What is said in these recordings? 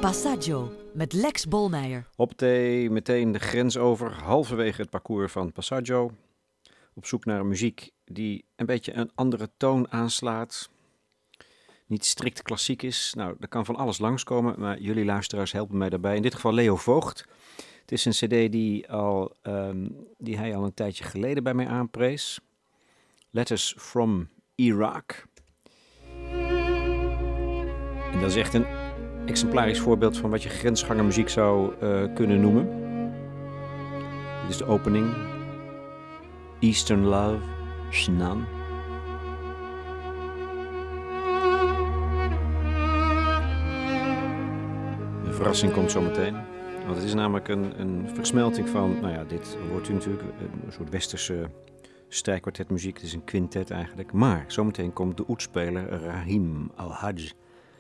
Passaggio met Lex Bolmeijer. Op meteen de grens over, halverwege het parcours van Passaggio. Op zoek naar een muziek die een beetje een andere toon aanslaat. Niet strikt klassiek is. Nou, er kan van alles langskomen, maar jullie luisteraars helpen mij daarbij. In dit geval Leo Voogd. Het is een cd die hij al een tijdje geleden bij mij aanprees. Letters from Iraq. En dat is echt een exemplarisch voorbeeld van wat je grensgangermuziek zou kunnen noemen. Dit is de opening. Eastern Love, Shnan. De verrassing komt zo meteen. Want het is namelijk een versmelting van, nou ja, dit hoort u natuurlijk, een soort westerse strijkkwartetmuziek. Het is een quintet eigenlijk. Maar zometeen komt de oetspeler Rahim Al-Hajj.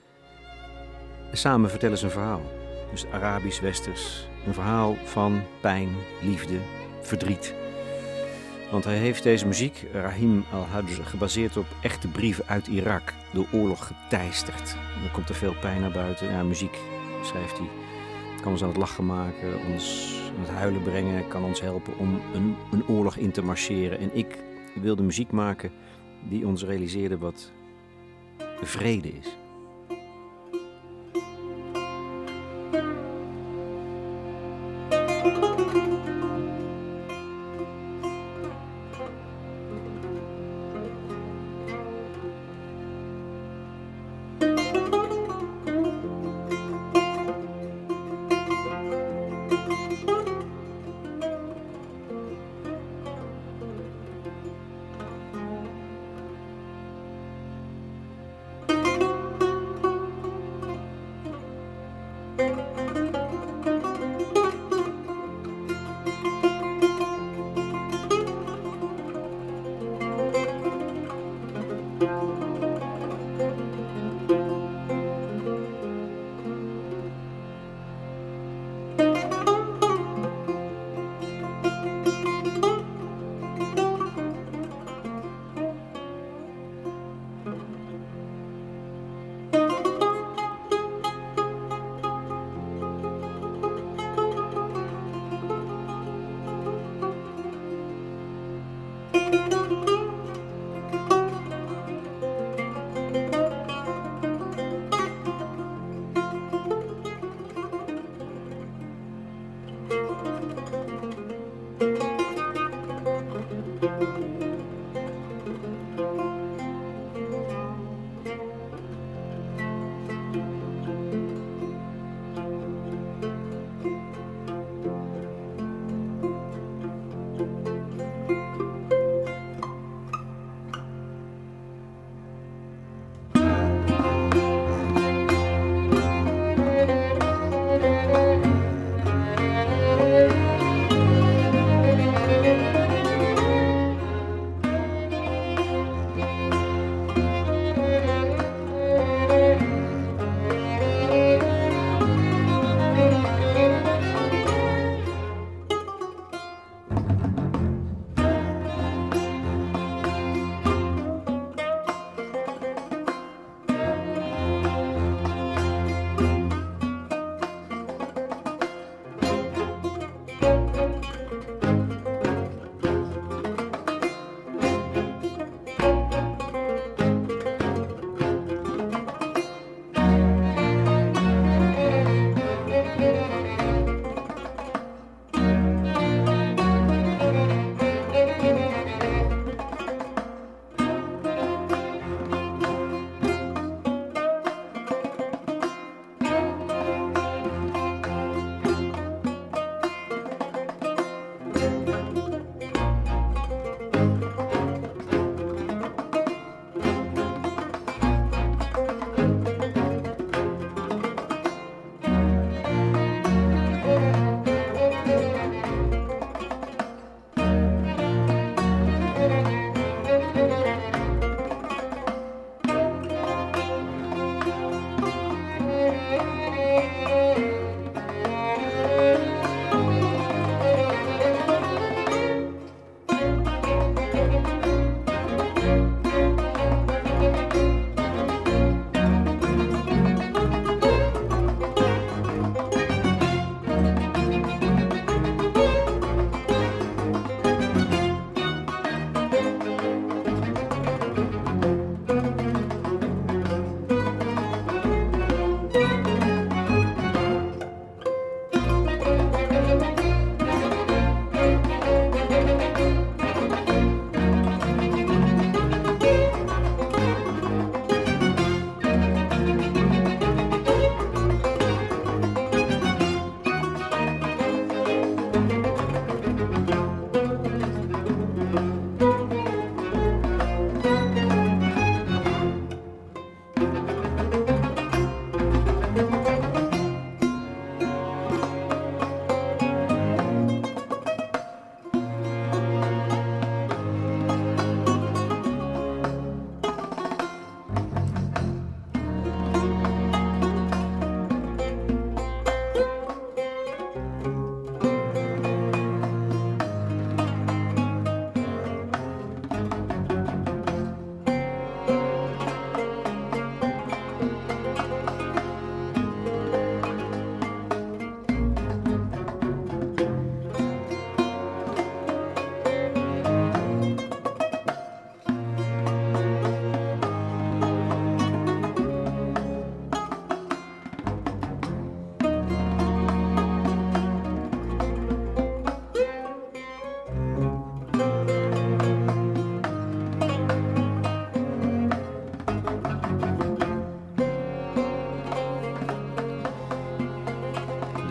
Samen vertellen ze een verhaal. Dus Arabisch-Westers. Een verhaal van pijn, liefde, verdriet. Want hij heeft deze muziek, Rahim Al-Hajj, gebaseerd op echte brieven uit Irak. Door oorlog geteisterd. En dan komt er veel pijn naar buiten. Ja, muziek, schrijft hij, kan ons aan het lachen maken, ons aan het huilen brengen, kan ons helpen om een oorlog in te marcheren. En ik wilde muziek maken die ons realiseerde wat vrede is.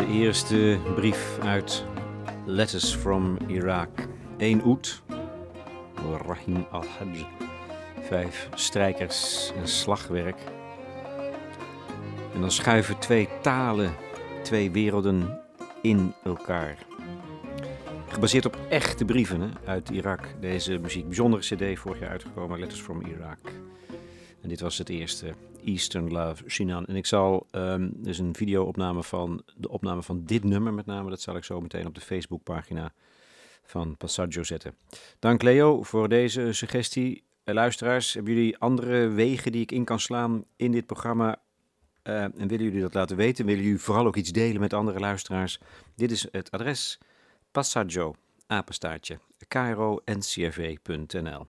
De eerste brief uit Letters from Iraq. 1 oud, door Rahim al-Hajj. 5 strijkers en slagwerk. En dan schuiven 2 talen, 2 werelden in elkaar. Gebaseerd op echte brieven uit Irak. Deze muziek, bijzondere cd, vorig jaar uitgekomen, Letters from Iraq. En dit was het eerste, Eastern Love, Shinan. En ik zal dus een video-opname van de opname van dit nummer met name, dat zal ik zo meteen op de Facebookpagina van Passaggio zetten. Dank Leo voor deze suggestie. Luisteraars, hebben jullie andere wegen die ik in kan slaan in dit programma? En willen jullie dat laten weten? Willen jullie vooral ook iets delen met andere luisteraars? Dit is het adres Passaggio, @kro-ncrv.nl.